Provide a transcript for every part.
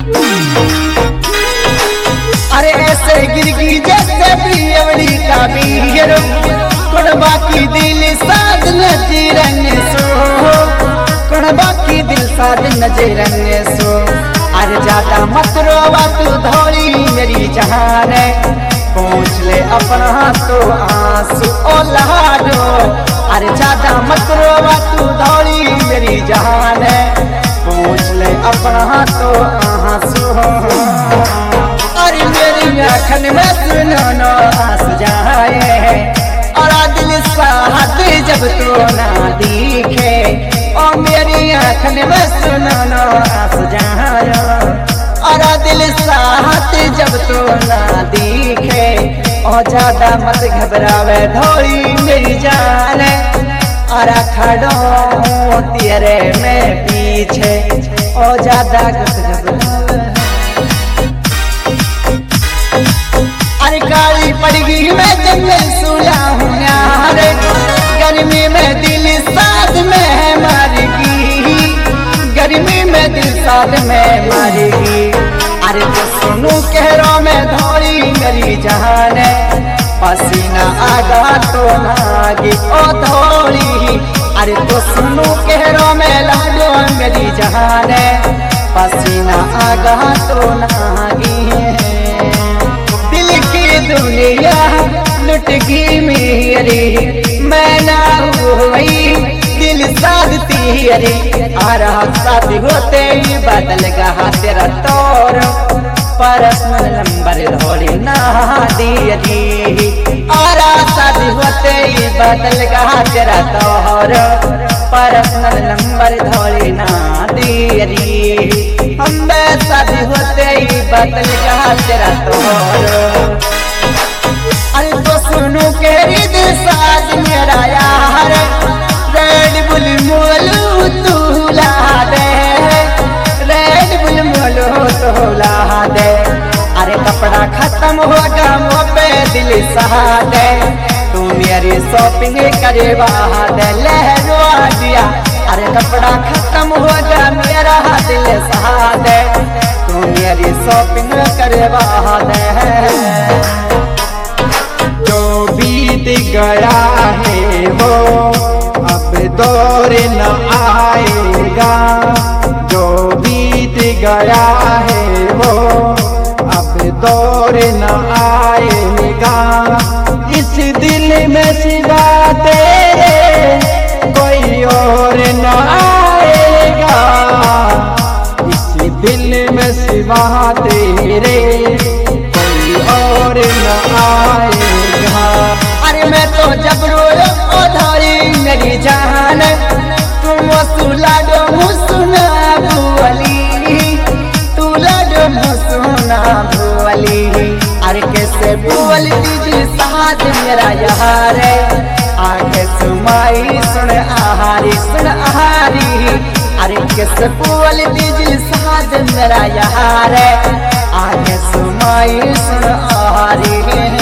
अरे ऐसे गिरगी जैसे पियवड़ी का बीर कुड़बा की दिल साध नजरन सो कुड़बा की दिल साध नजरन सो। अरे ज्यादा मत रोवा तू धोली मेरी जहान पहुँच ले अपना तो आंसू ओ लहाडो। अरे ज्यादा मत रोवा तू धोली मेरी जहान पहुँच ले अपना तो आंसू। अरे मेरी आँखन में सुनो आस जाए और दिल साहत जब तो ना दिखे। और मेरी आँखन में सुनो आस जाए और दिल साहत जब तो ना दिखे। और ज्यादा मत घबरावे धोली मेरी जान और खड़ो तेरे में पीछे। और ज्यादा घबरावे अरे काली पड़गी मैं जंगल सुला हूँ यार गर्मी में दिल साथ में मरेगी गर्मी में दिल साथ में मरेगी। अरे तो सुनू कहरों में धोली मेरी जहान पसीना आगा तो नागी ओ धोली। अरे तो सुनू कहरों में लाडो मेरी जहान पसीना आगा तो नागी। दुनिया लुट गई मेरी मैं ना हुई दिल साधती। अरे आ रहा साथी होते ही बदल गया तेरा तौर पर्सनल नंबर धोली ना दी। आ रहा साथी होते ही बदल गया तेरा तौर पर्सनल नंबर धोली ना दी। हम शादी होते ही बदल गया तेरा तौर। अरे तो सुनो के दिल साथ मेरा यार रेड बुल मोलू तू ला दे रेड बुल मोलू तू ला दे। अरे कपड़ा खत्म होगा मुँह पे दिल सहा दे तू मेरी शॉपिंग करवा दे लहरवा दिया। अरे कपड़ा खत्म होगा मेरा दिल सहा दे तू मेरी शॉपिंग करवा दे। जो बीत गया है वो अब दौर न आएगा। जो बीत गया है वो अब दौर न आएगा। इस दिल में सिवा तेरे कोई और न आएगा। इस दिल में सिवा तेरे कोई और न आएगा। अरे मैं तो जब रोयो ओ धोली मेरी जान तुम सुला दो मुसुना बुअली तू लाडो मुसुना बुअली। अरे कैसे बुअल दीजिए साथ मेरा यार आगे सुमाई सुन आहारी। अरे कैसे बुअल दीजिए साथ मेरा यार आगे सुमाई सुन आहारी।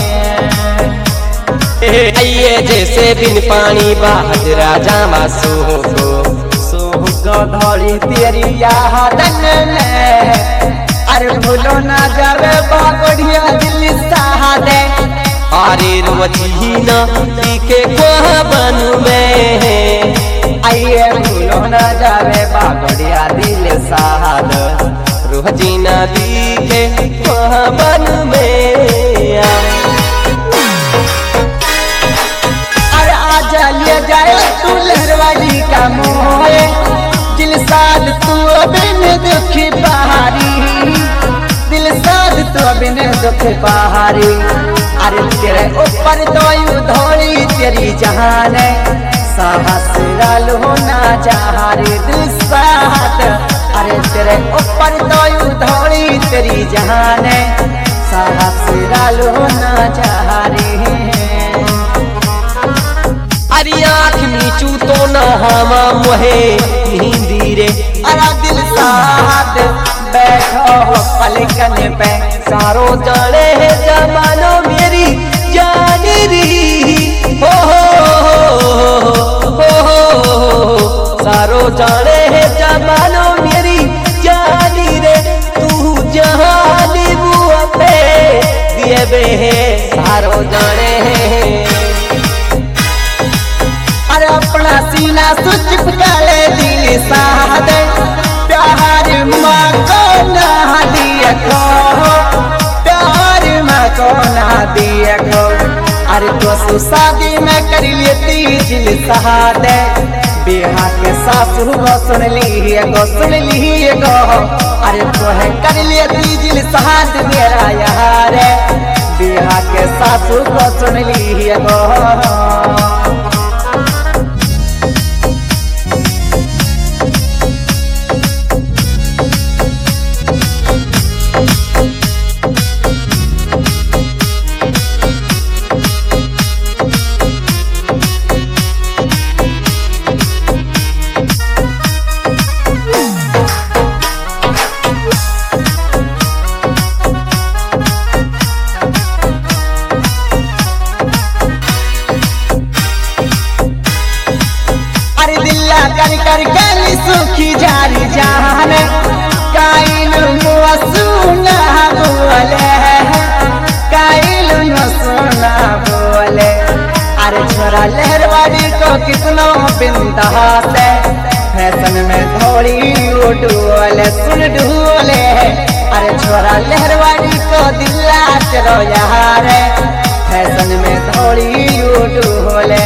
आइए जैसे बिन पानी बाहर राजा मासूह को धोली तेरी यादन में। अरे भूलो ना जावे बागड़िया दिल सादे। अरे रोजी ना दिखे बन में। आइए भूलो ना जावे बागड़िया दिल साद रोजी ना दिखे बन में। ले जाए तू लहरवाली का मोए दिल साध तू बिन दुखी पहाड़ी दिल साध तू बिन दुख पहाड़ी। अरे तेरे ऊपर तो यू धोली तेरी जहान साहस लाल होना चाहरी दिल साथ। अरे तेरे ऊपर तो यू धोली तेरी जहान साहस लाल होना चाहरी। अरे आँख नीचू तो न हमा मोहे नींदी रे। अरे दिल साथ बैठो पलकन पे सारो जाने है जमानो मेरी जानी री। हो सारो जाने है जमानो मेरी जानी रे। तू देवे सारो जाने। अरे अपना सीना से चिपका ले दिल साथ, प्यार माँ को ना दिया खो, प्यार माँ को ना दिया खो। अरे तो शादी में कर लेती दिल साथ, बिहा के सासू को सुन ली गो। अरे तो है कर लेती दिल साथ मेरा यार, बिहा के सासू को सुन ली गो। कर कर गल सुखी जारी जान, काइल सुना बोले, काइल सुना बोले। अरे छोरा लहरवाड़ी को कितना बिंदास है, फैशन में थोड़ी डोले सुन ढोले। अरे छोरा लहरवाड़ी को दिला चलो यार, फैशन में थोड़ी डोले।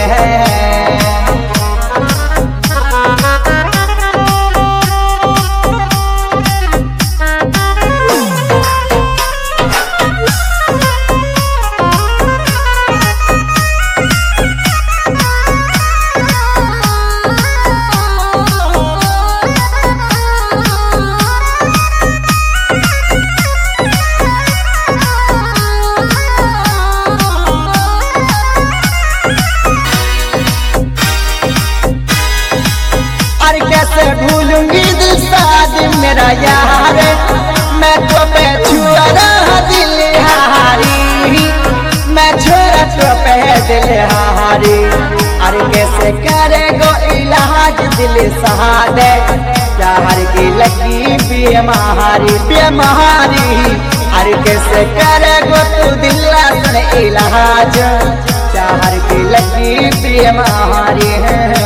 कैसे भूलूंगी दिल शादी मेरा यार, मैं तो पे छुआ रहा दिल हारी, मैं छोरा तो पे दिल हारी। अरे कैसे करेगो इलाज दिल सहादे, प्यार की लगी बीमारी। अरे कैसे करेगो तू दिल सुन इलाज, प्यार की लगी बीमारी है।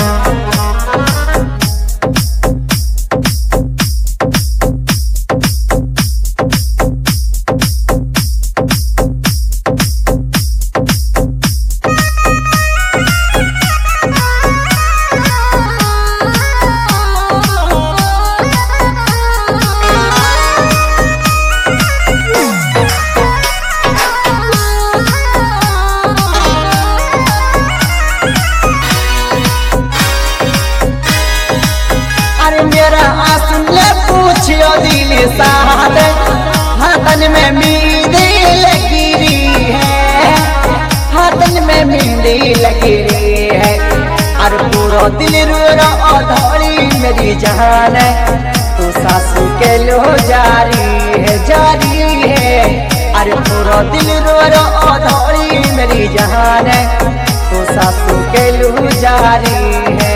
मेरा आंसू ले पूछियो दिल साथ, हाथन में मेहंदी लगी रही है, हाथन में मेहंदी लगी रही है। और पूरा दिल रो रहा धोली मेरी जान, तो सासू के लो जारी है। अरे पूरा दिल रो रहा धोली मेरी जान, तो सासू के लो जारी है।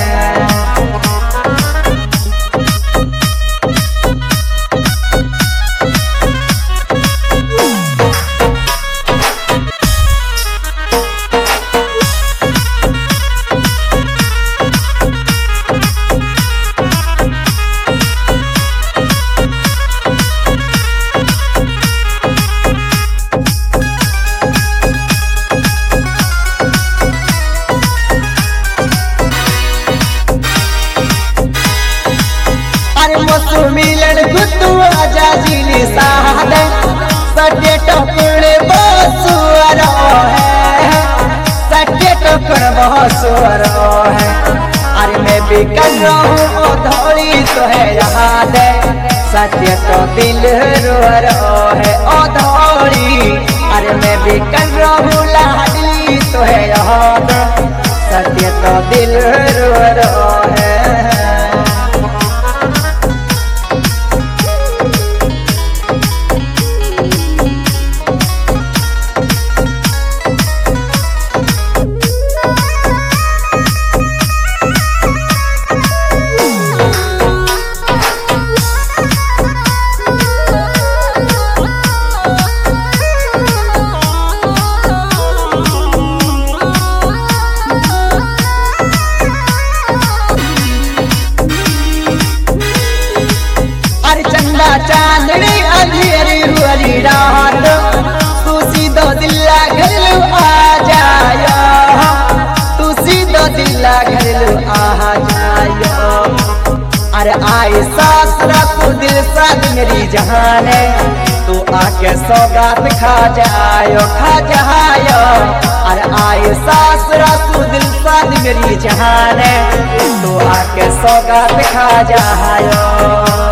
मिलन गुत्तू आजा जिली साद, सटे टोकरे बसुअर है, सटे टोकरे बसुअर है। अरे मैं भी कर रहा हूँ धोली तो है याद, सटे तो दिल रो है ओ धोली। अरे मैं भी कर रहा हूँ लाडली तो है याद, सटे तो दिल रो है। चंदा चांदनी अंधेरी हुई रात तू सीधो दिल्ला घरेलू आ जायो तू सीधो दिल्ला घरेलू आ जायो अरे आए सासरा तू दिल साथ मेरी जहान है तू आके सौगात खा जायो अरे आए सासरा तू दिल साथ मेरी जहान है तू आके सौगात खा जायो।